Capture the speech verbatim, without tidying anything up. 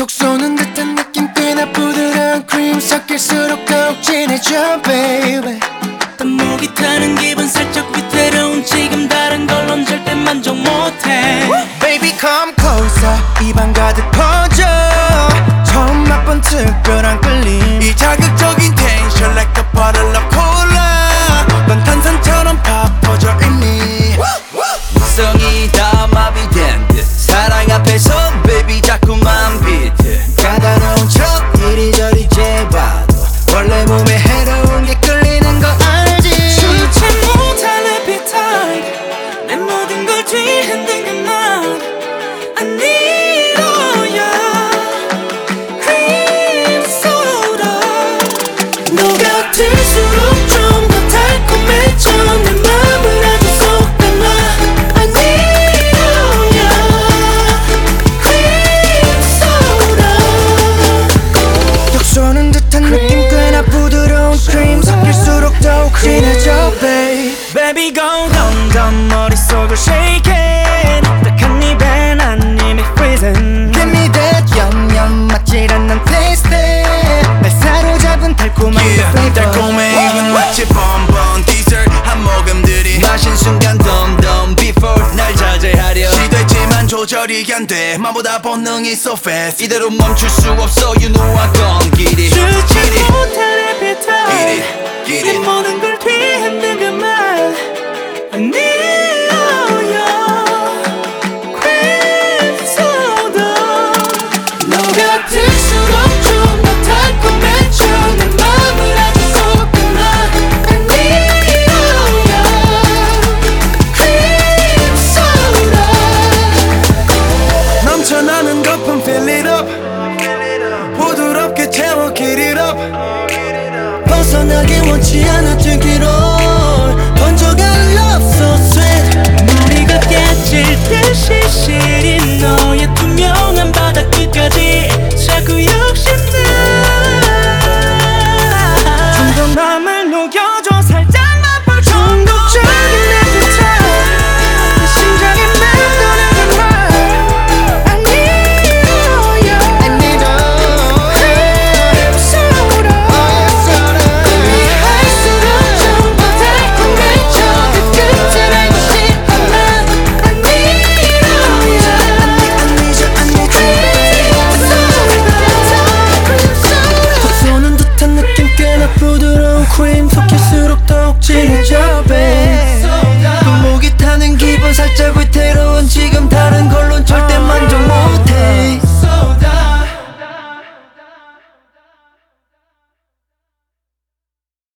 톡 쏘는 듯한 느낌 꽤나 부드러운 크림 섞일수록 더욱 진해져 baby. 또 목이 타는 기분 살짝 위태로운 지금 다른 걸론 절대 만족 못해. Baby come closer 입안 가득 퍼져 처음 맛본 특별한 끌림 이 자극적인 텐션 like the bottle of cola 넌 탄산처럼 팍 퍼져 이미 성이 다 마비된 듯 사랑 앞에서 baby 자꾸만 비트 까다로운 척 이리저리 재봐도 원래 몸에 해로운 게 끌리는 거 알지. 주체 못할 appetite 내 모든 걸 뒤흔든 그만 I need all your cream soda. 너가 들수록 좀 더 달콤해져 내 맘을 아주 쏙 담아 I need all your cream soda. 톡 쏘는 듯한 느낌 꽤나 부드러운 크림 섞일수록 더욱 진해져 babe. Baby go dumb dumb 머릿속을 shake it 딱한 입에 난 이미 freezing. Give me that yum yum 맞질 않는 taste 날 사로잡은 달콤한 yeah, 그 flavor 달콤해 이건 마치 bonbon dessert 한 모금들이 마신 순간 덤덤 before 날 자제하려 시도했지만 조절이 안돼 맘보다 본능이 so fast 이대로 멈출 수 없어 you know I gon' get it 주체 get it 못할 appetite get it get 내 it 모든 걸 뒤흔든 그만 I need all your cream soda. 너가 들수록 좀 더 달콤해져 내 맘을 아주 쏙 담아 I need all your cream soda. 넘쳐나는 거품 fill it up 부드럽게 채워 get it up 벗어나기 원치 않아 들기로 던져간 love so sweet 머리가 깨질 듯이 시린 너